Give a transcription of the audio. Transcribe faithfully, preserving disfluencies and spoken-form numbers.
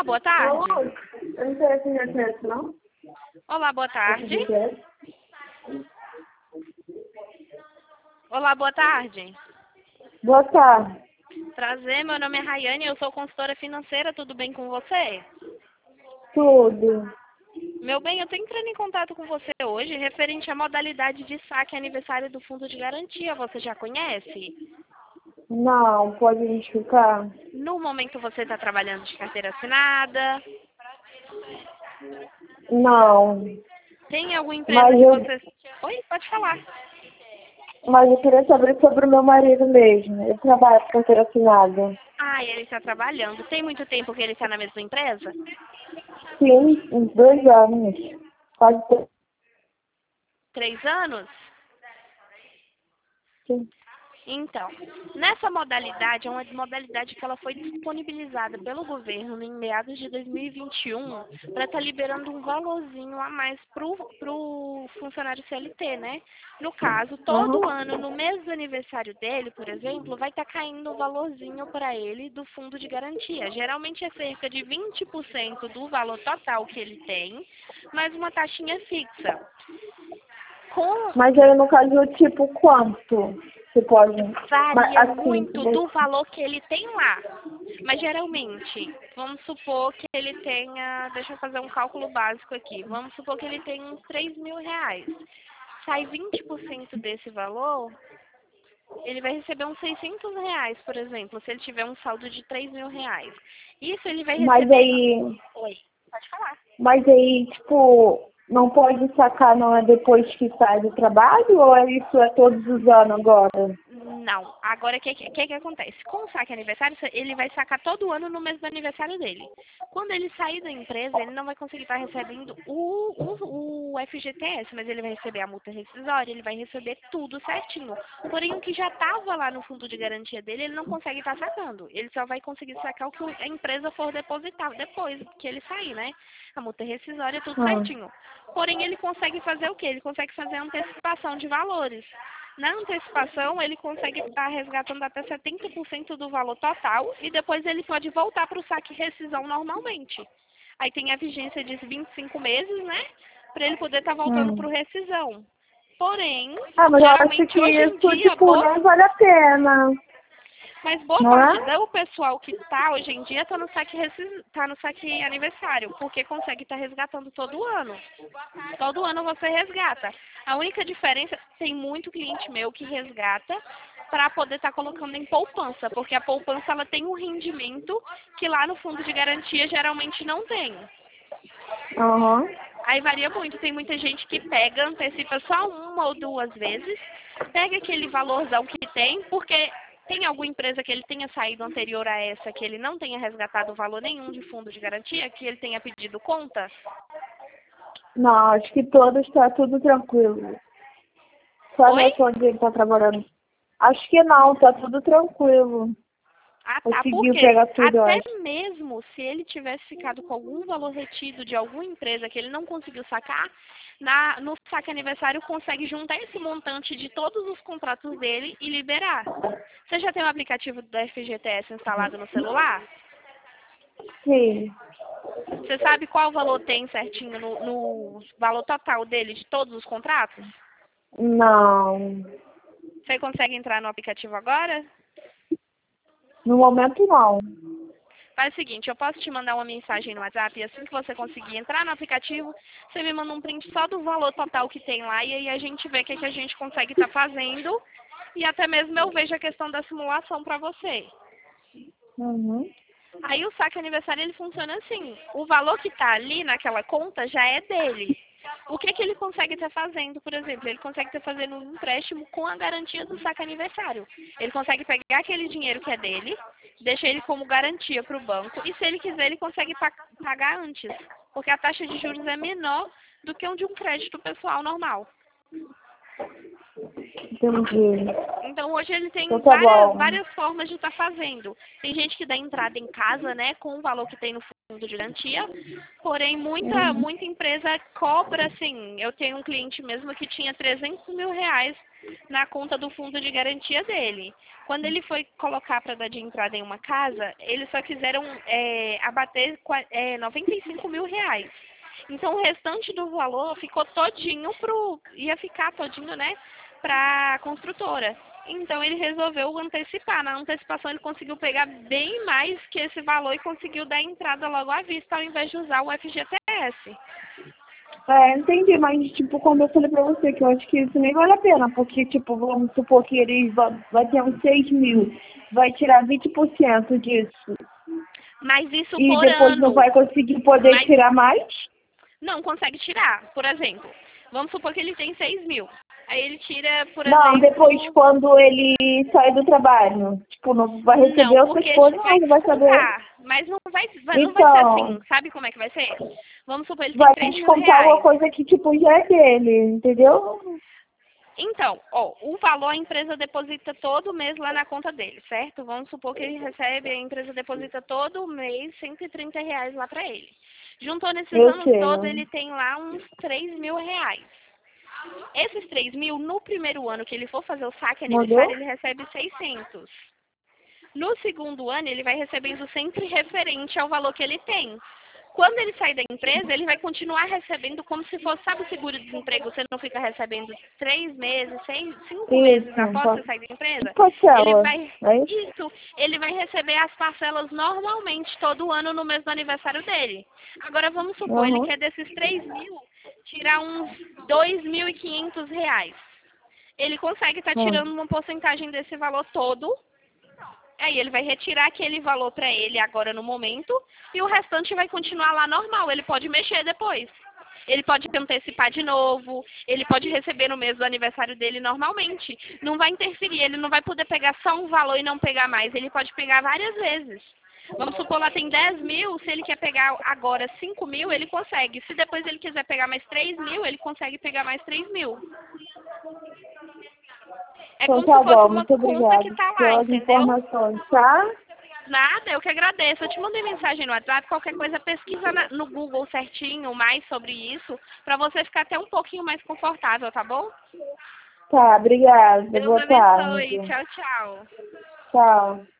boa tarde. Oi, eu não sei se já conhece, não? Olá, boa tarde. Oi, Olá, boa tarde. boa tarde. Prazer, meu nome é Rayane, eu sou consultora financeira, tudo bem com você? Tudo. Meu bem, eu estou entrando em contato com você hoje referente à modalidade de saque aniversário do Fundo de Garantia. Você já conhece? Não, pode me explicar? No momento você está trabalhando de carteira assinada? Não, Tem alguma empresa mas que eu, você... Oi, pode falar. mas eu queria saber sobre o meu marido mesmo. Ele trabalha com carteira assinada. Ah, ele está trabalhando. Tem muito tempo que ele está na mesma empresa? Sim, uns dois anos. Quase três. Três anos? Sim. Então, nessa modalidade, é uma modalidade que ela foi disponibilizada pelo governo em meados de dois mil e vinte e um para estar liberando um valorzinho a mais para o funcionário C L T, né? No caso, todo Uhum. ano, no mês do aniversário dele, por exemplo, vai estar caindo um valorzinho para ele do fundo de garantia. Geralmente é cerca de vinte por cento do valor total que ele tem, mais uma taxinha fixa. Com Mas aí, no caso, tipo, quanto? Você pode... Mas, Varia assim, muito do valor que ele tem lá. Mas geralmente, vamos supor que ele tenha, deixa eu fazer um cálculo básico aqui, vamos supor que ele tenha uns três mil reais. Sai vinte por cento desse valor, ele vai receber uns seiscentos reais, por exemplo, se ele tiver um saldo de três mil reais. Isso ele vai mas receber... aí... Oi, pode falar. Mas aí, tipo, não pode sacar não é depois que sai do trabalho ou é isso é todos os anos agora? Não. Agora, o que, que, que que acontece? Com o saque aniversário, ele vai sacar todo ano no mês do aniversário dele. Quando ele sair da empresa, ele não vai conseguir estar recebendo o, o, o F G T S, mas ele vai receber a multa rescisória, ele vai receber tudo certinho. Porém, o que já estava lá no fundo de garantia dele, ele não consegue estar sacando. Ele só vai conseguir sacar o que a empresa for depositar depois que ele sair, né? A multa rescisória, tudo Ah, certinho. Porém, ele consegue fazer o quê? Ele consegue fazer a antecipação de valores. Na antecipação, ele consegue estar resgatando até setenta por cento do valor total e depois ele pode voltar para o saque rescisão normalmente. Aí tem a vigência de vinte e cinco meses, né? Para ele poder estar voltando para hum. o rescisão. Porém, Ah, mas eu acho geralmente que hoje em isso, dia, tipo, boa, não vale a pena, mas boa não parte é? do pessoal que está hoje em dia está no saque rescis- tá no saque aniversário, porque consegue estar resgatando todo ano. Todo ano você resgata. A única diferença, tem muito cliente meu que resgata para poder estar colocando em poupança, porque a poupança ela tem um rendimento que lá no fundo de garantia geralmente não tem. Aham. Aí varia muito, tem muita gente que pega, antecipa só uma ou duas vezes, pega aquele valorzão que tem, porque tem alguma empresa que ele tenha saído anterior a essa, que ele não tenha resgatado valor nenhum de fundo de garantia, que ele tenha pedido conta? Não, acho que todos tá tudo tranquilo. Só Oi? nessa onde ele tá trabalhando. Acho que não, tá tudo tranquilo. Ah, tá. Conseguiu Porque pegar tudo, eu até acho. mesmo se ele tivesse ficado com algum valor retido de alguma empresa que ele não conseguiu sacar, na, no saque aniversário consegue juntar esse montante de todos os contratos dele e liberar. Você já tem o aplicativo do F G T S instalado no celular? Sim. Você sabe qual valor tem certinho no, no valor total dele de todos os contratos? Não. Você consegue entrar no aplicativo agora? No momento, não. Faz o seguinte, eu posso te mandar uma mensagem no WhatsApp e assim que você conseguir entrar no aplicativo, você me manda um print só do valor total que tem lá e aí a gente vê o que, que a gente consegue estar fazendo e até mesmo eu vejo a questão da simulação para você. Uhum. Aí o saque aniversário ele funciona assim, o valor que está ali naquela conta já é dele. O que, que ele consegue estar fazendo, por exemplo? Ele consegue estar fazendo um empréstimo com a garantia do saque aniversário. Ele consegue pegar aquele dinheiro que é dele, deixa ele como garantia para o banco e se ele quiser ele consegue pa- pagar antes, porque a taxa de juros é menor do que um de um crédito pessoal normal. Entendi. Então hoje ele tem Então tá várias, bom. várias formas de estar fazendo. Tem gente que dá entrada em casa, né, com o valor que tem no fundo de garantia, porém muita, muita empresa cobra, assim, eu tenho um cliente mesmo que tinha trezentos mil reais na conta do fundo de garantia dele. Quando ele foi colocar para dar de entrada em uma casa, eles só quiseram é, abater é, noventa e cinco mil reais. Então o restante do valor ficou todinho pro, ia ficar todinho, né, para a construtora. Então ele resolveu antecipar. Na antecipação ele conseguiu pegar bem mais que esse valor e conseguiu dar entrada logo à vista ao invés de usar o F G T S. É, entendi, mas tipo, como eu falei pra você, que eu acho que isso nem vale a pena, porque tipo, vamos supor que ele vai, vai ter uns seis mil, vai tirar vinte por cento disso. Mas isso E por depois ano. não vai conseguir poder Mas tirar mais? não consegue tirar. Por exemplo, vamos supor que ele tem seis mil. Aí ele tira, por Não, exemplo... depois quando ele sai do trabalho. Tipo, não vai receber Não, outras porque coisas, vai mas não vai saber. descontar. Mas não vai, vai- não vai ser Então, assim. Sabe como é que vai ser? Vamos supor ele tem vai três mil descontar uma reais. coisa que tipo já é dele, entendeu? Então, ó, o valor a empresa deposita todo mês lá na conta dele, certo? Vamos supor que ele recebe, a empresa deposita todo mês cento e trinta reais lá para ele. Juntou nesses Eu anos sei. todos, ele tem lá uns três mil reais. Esses três mil, no primeiro ano que ele for fazer o saque aniversário, Mudou? ele recebe seiscentos. No segundo ano, ele vai recebendo sempre referente ao valor que ele tem. Quando ele sair da empresa, ele vai continuar recebendo como se fosse, sabe o seguro-desemprego? Você não fica recebendo três meses, seis, cinco meses Isso. após você Pode, sair da empresa? Ele parcela. vai, É isso? isso, ele vai receber as parcelas normalmente todo ano no mês do aniversário dele. Agora vamos supor, ele Uhum. quer desses três mil tirar uns dois mil e quinhentos reais. Ele consegue estar Hum. tirando uma porcentagem desse valor todo. Aí ele vai retirar aquele valor para ele agora no momento e o restante vai continuar lá normal. Ele pode mexer depois. Ele pode antecipar de novo, ele pode receber no mês do aniversário dele normalmente. Não vai interferir, ele não vai poder pegar só um valor e não pegar mais. Ele pode pegar várias vezes. Vamos supor, lá tem dez mil, se ele quer pegar agora cinco mil, ele consegue. Se depois ele quiser pegar mais três mil, ele consegue pegar mais três mil. É Então como tá se fosse bom, uma muito conta que obrigada tá lá, pelas entendeu? informações, tá? Nada, eu que agradeço. Eu te mandei mensagem no WhatsApp, qualquer coisa pesquisa na- no Google certinho mais sobre isso, pra você ficar até um pouquinho mais confortável, tá bom? Tá, obrigada. Deus Boa abençoe. tarde. Tchau, tchau. Tchau.